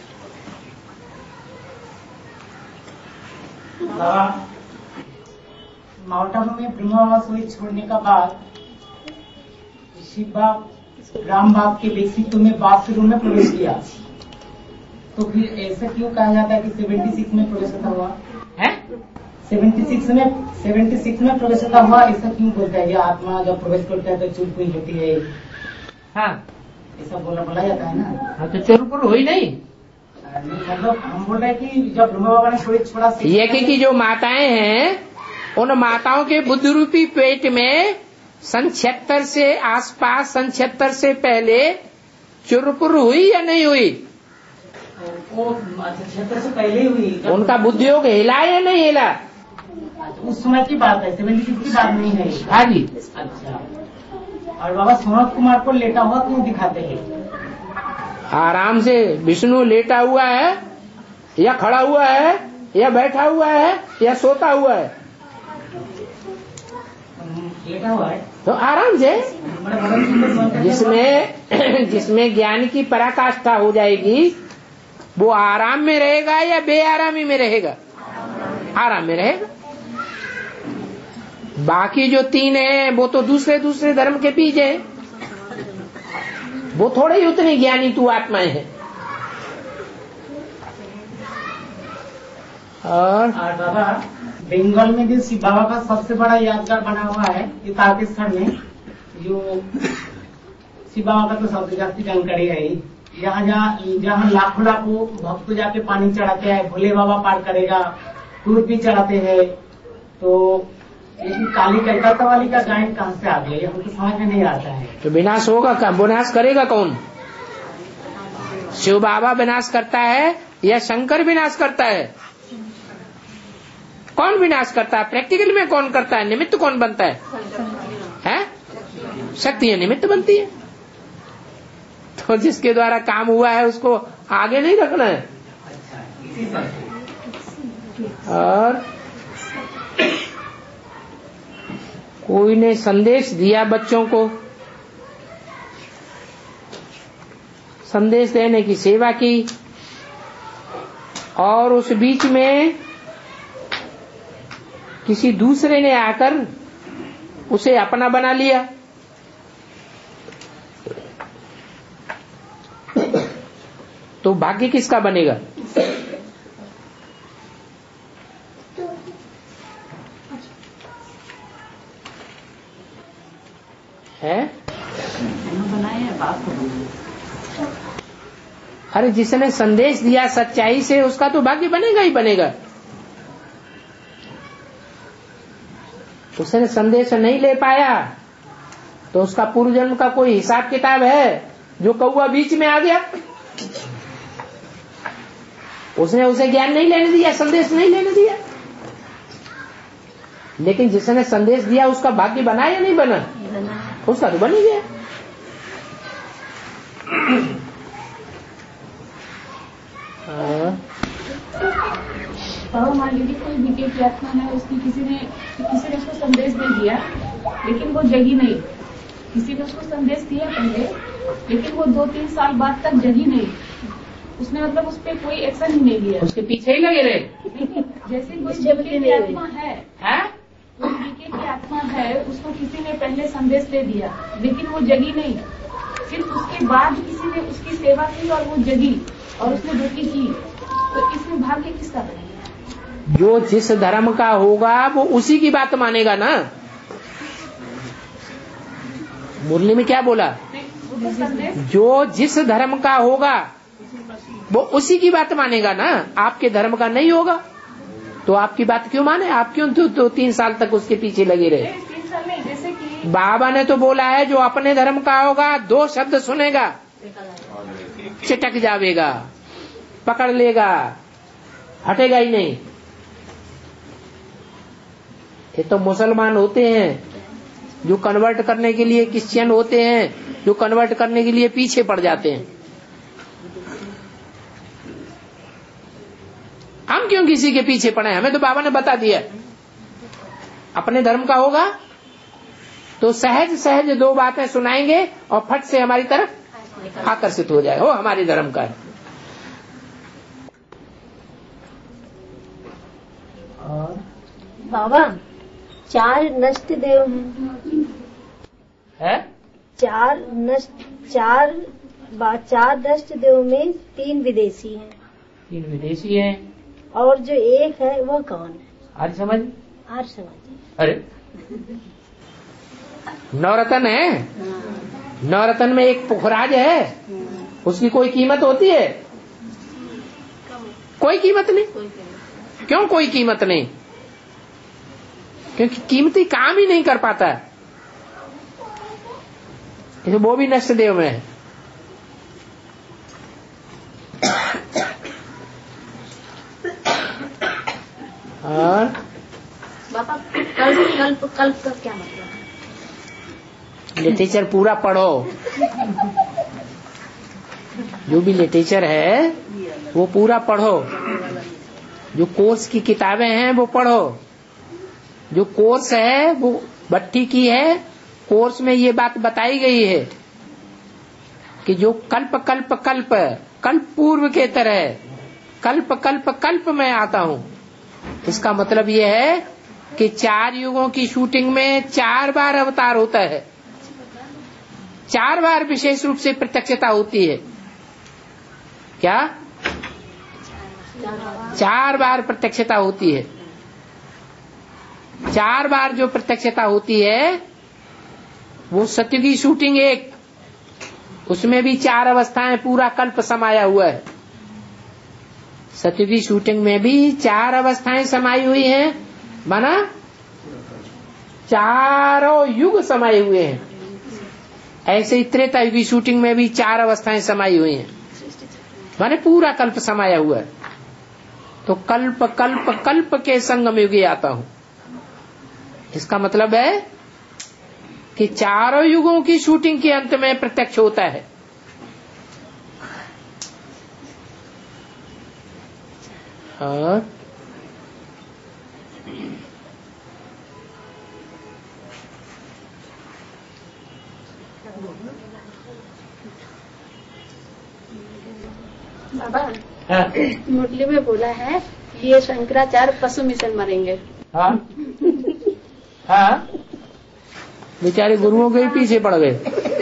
माउंट में ब्रह्मावास छोड़ने का बाद शिवा राम बाग के व्यक्तित्व में बाथरूम में प्रवेश किया, तो फिर ऐसा क्यों कहा जाता है कि 76 में प्रवेश हुआ है? 76 में प्रवेश हुआ, ऐसा क्यों बोलता है? ये आत्मा जब प्रवेश करता है तो चुरपुर होती है, हाँ ऐसा बोला जाता है ना। हाँ, तो चुरपुर हुई नहीं, मतलब हम बोल रहे हैं कि जब ब्रह्मा बाबा ने छोड़ा ये की जो माताएं हैं, उन माताओं के बुद्ध रूपी पेट में 76 से आसपास, 76 से पहले चुरपुर हुई या नहीं हुई? 76 से पहले हुई। उनका बुद्धियोग हिला या नहीं हिला? उस समय की बात है, 76 की बात नहीं है। हाँ जी। अच्छा, और बाबा सोनाथ कुमार को लेटा हुआ क्यों दिखाते हैं? आराम से विष्णु लेटा हुआ है या खड़ा हुआ है या बैठा हुआ है या सोता हुआ है? लेटा हुआ है तो आराम से, जिसमें ज्ञान की पराकाष्ठा हो जाएगी वो आराम में रहेगा या बेआरामी में रहेगा? आराम में रहेगा। बाकी जो 3 है वो तो दूसरे दूसरे धर्म के बीज है, वो थोड़े ही उतनी ज्ञानी तू आत्माएं हैं। और बाबा बंगाल में जो शिव बाबा का सबसे बड़ा यादगार बना हुआ है ये तारकेश्वर में, जो शिव बाबा का तो सबसे ज्यादा जानकारी है। जहाँ लाखों लाखों भक्त जाके पानी चढ़ाते हैं, भोले बाबा पार करेगा, दूध भी चढ़ाते हैं। तो लेकिन काली कलकत्ता वाली का गायन कहाँ से आ गया, हमको समझ में नहीं आता है। तो विनाश होगा क्या? विनाश करेगा कौन? शिव बाबा विनाश करता है या शंकर विनाश करता है? कौन विनाश करता है? प्रैक्टिकल में कौन करता है? निमित्त कौन बनता है? शक्ति निमित्त बनती है। तो जिसके द्वारा काम हुआ है उसको आगे नहीं रखना है। अच्छा, इसी संस्कृत। और कोई ने संदेश दिया बच्चों को, संदेश देने की सेवा की, और उस बीच में किसी दूसरे ने आकर उसे अपना बना लिया, तो भाग्य किसका बनेगा? है? अरे जिसने संदेश दिया सच्चाई से, उसका तो भाग्य बनेगा ही बनेगा। उसने संदेश नहीं ले पाया तो उसका पूर्व जन्म का कोई हिसाब किताब है? जो कौवा बीच में आ गया, उसने उसे ज्ञान नहीं लेने दिया, संदेश नहीं लेने दिया। लेकिन जिसने संदेश दिया उसका भाग्य बना या नहीं बना? उसका तो बन ही गया। मान लीजिए कोई बीके की आत्मा है, उसकी किसी ने उसको संदेश दे दिया, लेकिन वो जगी नहीं। किसी ने उसको संदेश दिया पहले, लेकिन वो 2-3 साल बाद तक जगी नहीं। उसने मतलब उस पर कोई एक्शन ही नहीं लिया, उसके पीछे ही लगे रहे। जैसे कोई बीके की आत्मा है, कोई बीके की आत्मा है, उसको किसी ने पहले संदेश दे दिया, लेकिन वो जगी नहीं। फिर उसके बाद किसी ने उसकी सेवा की और वो जगी और उसने वृत्ति की, तो इसमें भाग्य किसका बनेगा? जो जिस धर्म का होगा वो उसी की बात मानेगा ना। मुरली में क्या बोला? जो जिस धर्म का होगा वो उसी की बात मानेगा ना। आपके धर्म का नहीं होगा तो आपकी बात क्यों माने? आप क्यों 2-3 साल तक उसके पीछे लगे रहे? 3 साल में जैसे कि बाबा ने तो बोला है, जो अपने धर्म का होगा 2 शब्द सुनेगा, चिटक जावेगा, पकड़ लेगा, हटेगा ही नहीं। ये तो मुसलमान होते हैं जो कन्वर्ट करने के लिए, क्रिश्चियन होते हैं जो कन्वर्ट करने के लिए पीछे पड़ जाते हैं। हम क्यों किसी के पीछे पड़े? हमें तो बाबा ने बता दिया, अपने धर्म का होगा तो सहज सहज 2 बातें सुनाएंगे और फट से हमारी तरफ आकर्षित हो जाए, हो हमारे धर्म का है। और बाबा 4 नष्ट देव है? 4 नष्ट देव में 3 विदेशी हैं। 3 विदेशी हैं और जो एक है वो कौन है? आर्य समाज। आर्य समाज। अरे नवरत्न है, नवरत्न में एक पुखराज है, उसकी कोई कीमत होती है? कोई कीमत नहीं। क्यों कोई कीमत नहीं? क्योंकि कीमती काम ही नहीं कर पाता है। वो भी नष्ट देव में है। और बाबा कल्प का क्या मतलब है? लिटरेचर पूरा पढ़ो, जो भी लिटरेचर है वो पूरा पढ़ो। जो कोर्स की किताबें हैं वो पढ़ो। जो कोर्स है वो भट्टी की है, कोर्स में ये बात बताई गई है कि जो कल्प कल्प कल्प कल्प पूर्व के तरह कल्प कल्प कल्प में आता हूँ। इसका मतलब ये है कि 4 युगों की शूटिंग में 4 बार अवतार होता है, 4 बार विशेष रूप से प्रत्यक्षता होती है। क्या? 4 बार प्रत्यक्षता होती है। 4 बार जो प्रत्यक्षता होती है वो सत्य की शूटिंग एक, उसमें भी 4 अवस्थाएं पूरा कल्प समाया हुआ है। सत्य की शूटिंग में भी 4 अवस्थाएं समाई हुई हैं, माना 4 युग समाये हुए हैं। ऐसे ही त्रेता युग की शूटिंग में भी 4 अवस्थाएं समाई हुई हैं, माने पूरा कल्प समाया हुआ है। तो कल्प कल्प कल्प के संगम युगे आता हूं। इसका मतलब है कि 4 युगों की शूटिंग के अंत में प्रत्यक्ष होता है। और बाबा मुरली में बोला है ये शंकराचार्य पशु मिशन मरेंगे। हाँ हाँ, बेचारे गुरुओं के ही पीछे पड़ गए,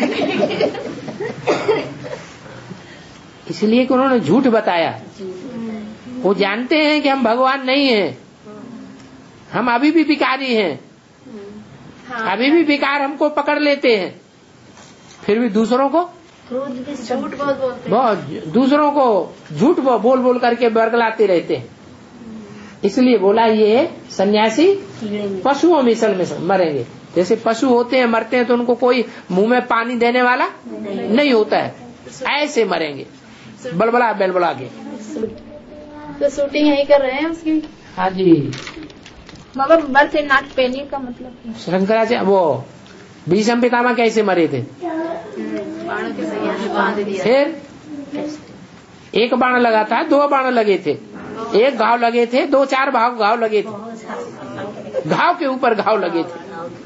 इसलिए कि उन्होंने झूठ बताया। वो जानते हैं कि हम भगवान नहीं हैं, हम अभी भी विकारी हैं, अभी भी विकार हमको पकड़ लेते हैं, फिर भी दूसरों को झूठ बहुत दूसरों को झूठ बोल बोल करके बरगलाते रहते हैं। इसलिए बोला ये सन्यासी पशुओं मिसल में मरेंगे। जैसे पशु होते हैं मरते हैं तो उनको कोई मुंह में पानी देने वाला नहीं होता है, ऐसे मरेंगे बलबला बेलबला के। तो शूटिंग यही कर रहे हैं उसकी। हाँ जी। बाबा बर्थ नाट पेनी का मतलब शंकराचार्य वो भीष्म पितामह कैसे मरे थे? बाणों के सैया से बांध दिया। फिर एक बाण लगा था, 2 बाण लगे थे, 1 घाव लगे थे, 2-4 घाव लगे थे, घाव के ऊपर घाव लगे थे।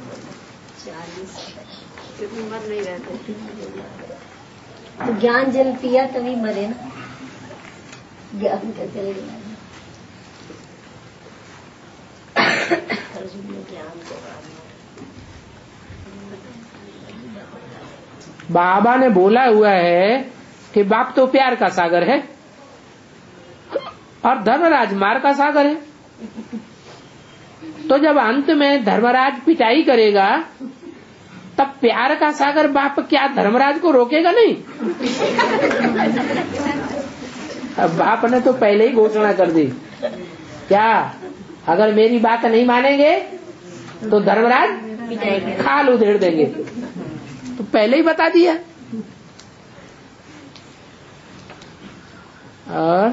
मर नहीं रहते। तो ज्ञान जल पिया तभी मरे ना, ज्ञान का जल बाबा ने बोला हुआ है कि बाप तो प्यार का सागर है और धर्मराज मार का सागर है। तो जब अंत में धर्मराज पिटाई करेगा तब प्यार का सागर बाप क्या धर्मराज को रोकेगा नहीं? अब बाप ने तो पहले ही घोषणा कर दी, क्या अगर मेरी बात नहीं मानेंगे तो धर्मराज खाल उधेड़ देंगे, तो पहले ही बता दिया। और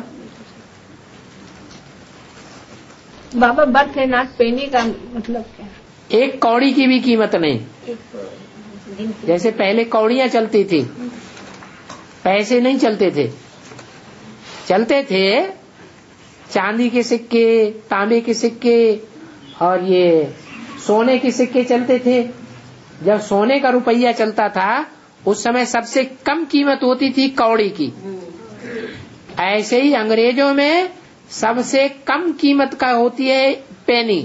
बाबा बर्थ है नाट पेनी का मतलब क्या? एक कौड़ी की भी कीमत नहीं। जैसे पहले कौड़ियां चलती थी, पैसे नहीं चलते थे, चलते थे चांदी के सिक्के, तांबे के सिक्के और ये सोने के सिक्के चलते थे। जब सोने का रुपया चलता था उस समय सबसे कम कीमत होती थी कौड़ी की। ऐसे ही अंग्रेजों में सबसे कम कीमत का होती है पेनी,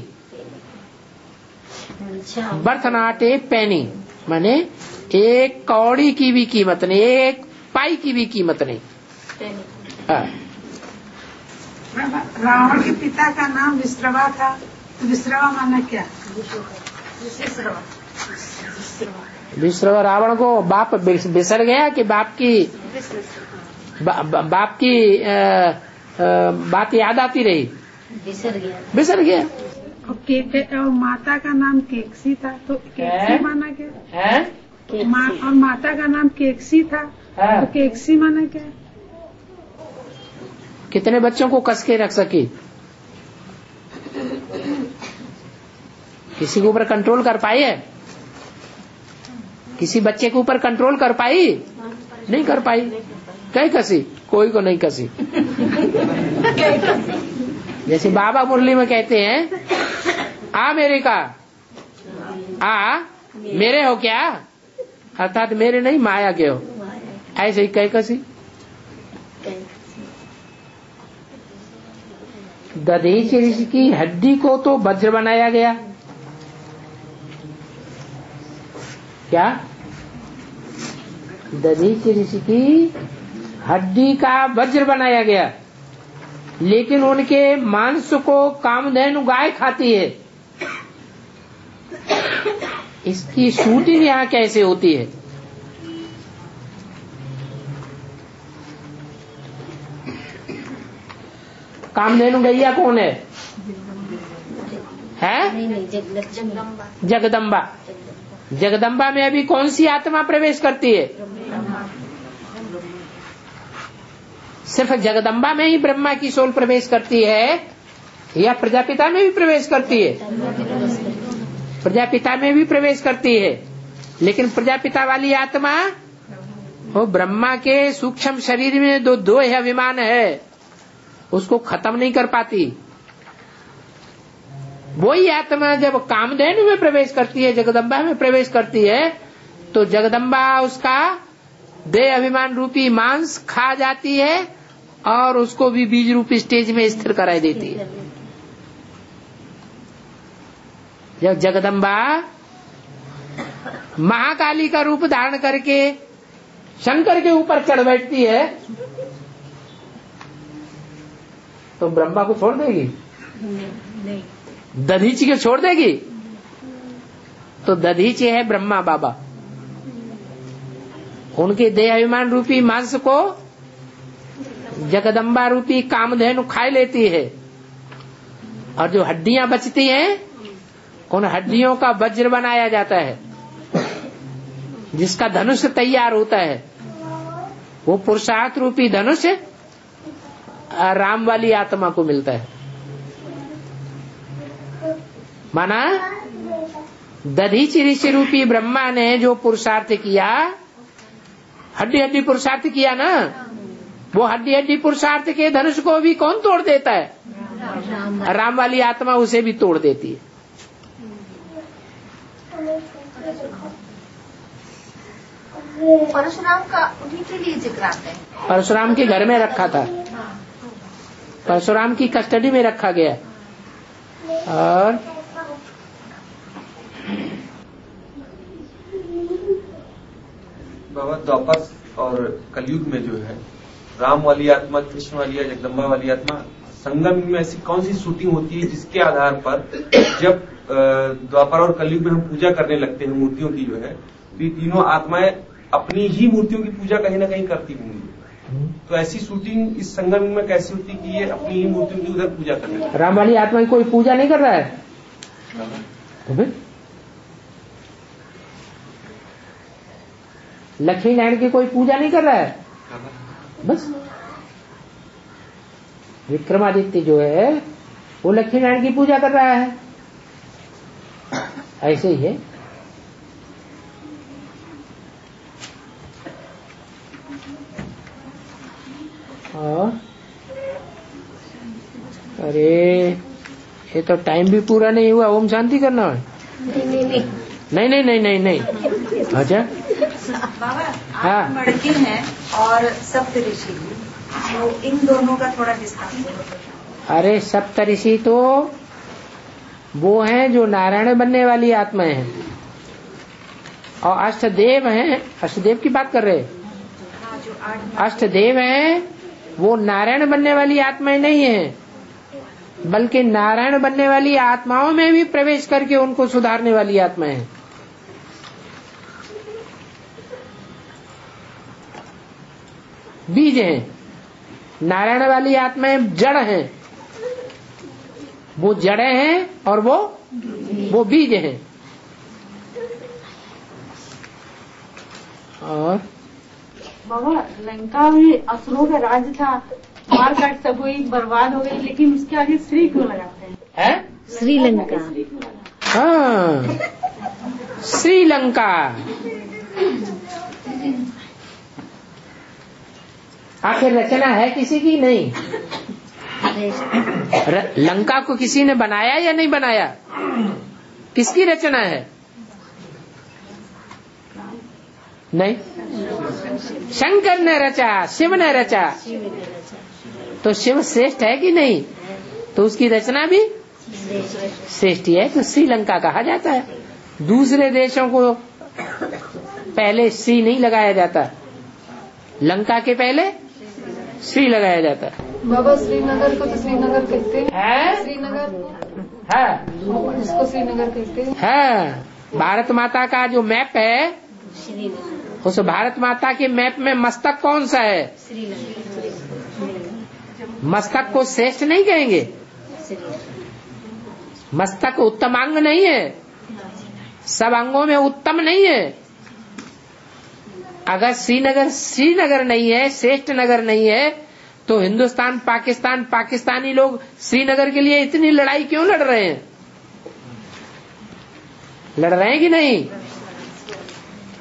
बर्थ नॉट ए पेनी, माने एक कौड़ी की भी कीमत नहीं, एक पाई की भी कीमत नहीं। रावण के पिता का नाम विश्रवा था, तो विश्रवा माना क्या? विश्रवा रावण को बाप बिसर गया कि बाप की बात याद आती रही, बिसर गया। और माता का नाम केकसी था, तो केकसी माना क्या है? और माता का नाम केकसी था, तो केकसी माना क्या? कितने बच्चों को कस के रख सकी? किसी के ऊपर कंट्रोल कर पाई है? किसी बच्चे के ऊपर कंट्रोल कर पाई? नहीं कर पाई। कहीं कसी, कोई को नहीं कसी। जैसे बाबा मुरली में कहते हैं, आ मेरे का, आ मेरे हो क्या, अर्थात मेरे नहीं माया के हो, ऐसे ही कहीं कसी। दधीचि ऋषि की हड्डी को तो वज्र बनाया गया। क्या? दधीचि ऋषि की हड्डी का वज्र बनाया गया, लेकिन उनके मांस को कामधेनु गाय खाती है। इसकी शूटिंग यहाँ कैसे होती है? कामधेनु गैया कौन है? जगदम्बा। जगदम्बा में अभी कौन सी आत्मा प्रवेश करती है? सिर्फ जगदम्बा में ही ब्रह्मा की सोल प्रवेश करती है या प्रजापिता में भी प्रवेश करती है? प्रजापिता में भी प्रवेश करती है, लेकिन प्रजापिता वाली आत्मा वो ब्रह्मा के सूक्ष्म शरीर में दो अभिमान है, उसको खत्म नहीं कर पाती। वही आत्मा जब कामधेनु में प्रवेश करती है, जगदम्बा में प्रवेश करती है, तो जगदम्बा उसका देह अभिमान रूपी मांस खा जाती है और उसको भी बीज रूपी स्टेज में स्थिर करा देती है। जब जगदम्बा महाकाली का रूप धारण करके शंकर के ऊपर चढ़ बैठती है, तो ब्रह्मा को छोड़ देगी? नहीं। दधीची को छोड़ देगी? तो दधीची है ब्रह्मा बाबा, उनके देह अभिमान रूपी मांस को जगदम्बा रूपी कामधेनु खा लेती है, और जो हड्डियां बचती हैं उन हड्डियों का वज्र बनाया जाता है, जिसका धनुष तैयार होता है। वो पुरुषार्थ रूपी धनुष राम वाली आत्मा को मिलता है। माना दधीचि ऋषि रूपी ब्रह्मा ने जो पुरुषार्थ किया, हड्डी हड्डी पुरुषार्थ किया ना, वो हड्डी हड्डी पुरुषार्थ के धनुष को भी कौन तोड़ देता है? राम वाली आत्मा उसे भी तोड़ देती है। परशुराम का उन्हीं के लिए जिक्र आता है। परशुराम के घर में रखा था, परशुराम की कस्टडी में रखा गया। और बाबा द्वापर और कलयुग में जो है राम वाली आत्मा, कृष्ण वाली या जगदम्बा वाली आत्मा संगम में ऐसी कौन सी शूटिंग होती है जिसके आधार पर जब द्वापर और कलयुग में हम पूजा करने लगते हैं मूर्तियों की जो है, तो ये तीनों आत्माएं अपनी ही मूर्तियों की पूजा कहीं ना कहीं करती होंगी। तो ऐसी शूटिंग इस संगम में कैसे होती कि ये अपनी ही मूर्तियों की उधर पूजा करने लगती? राम वाली आत्मा की कोई पूजा नहीं कर रहा है तो फिर लक्ष्मी नारायण की कोई पूजा नहीं कर रहा है, बस विक्रमादित्य जो है वो लक्ष्मी नारायण की पूजा कर रहा है। ऐसे ही है। और अरे ये तो टाइम भी पूरा नहीं हुआ, ओम शांति करना है? नहीं। अच्छा बाबा, हाँ। आप मड़के हैं और सप्तऋषि, तो इन दोनों का थोड़ा विस्तार। अरे सप्तऋषि तो वो हैं जो नारायण बनने वाली आत्माएं हैं, और अष्टदेव हैं, अष्टदेव की बात कर रहे हैं। अष्टदेव हैं वो नारायण बनने वाली आत्माएं नहीं है, बल्कि नारायण बनने वाली आत्माओं में भी प्रवेश करके उनको सुधारने वाली आत्माएं हैं। बीज हैं। नारायण वाली आत्माएं जड़ हैं, वो जड़ें हैं और वो बीज हैं। और बाबा लंका में असुरों का राज था, मार काट सब हुई, बर्बाद हो गई, लेकिन उसके आगे श्री क्यों लगाते हैं? श्रीलंका। हाँ, श्रीलंका। आखिर रचना है किसी की? नहीं। लंका को किसी ने बनाया या नहीं बनाया? किसकी रचना है? नहीं, शंकर ने रचा, शिव ने रचा। तो शिव श्रेष्ठ है कि नहीं? तो उसकी रचना भी श्रेष्ठ है, तो श्रीलंका कहा जाता है। दूसरे देशों को पहले श्री नहीं लगाया जाता, लंका के पहले श्री लगाया जाता है। बाबा श्रीनगर को तो श्रीनगर कहते हैं, श्रीनगर है, उसको श्रीनगर कहते हैं। है। भारत माता का जो मैप है, उस भारत माता के मैप में मस्तक कौन सा है? मस्तक को श्रेष्ठ नहीं कहेंगे, मस्तक उत्तम अंग नहीं है, सब अंगों में उत्तम नहीं है। अगर श्रीनगर नहीं है, श्रेष्ठ नगर नहीं है, तो हिंदुस्तान, पाकिस्तान, पाकिस्तानी लोग श्रीनगर के लिए इतनी लड़ाई क्यों लड़ रहे हैं? लड़ रहे हैं कि नहीं?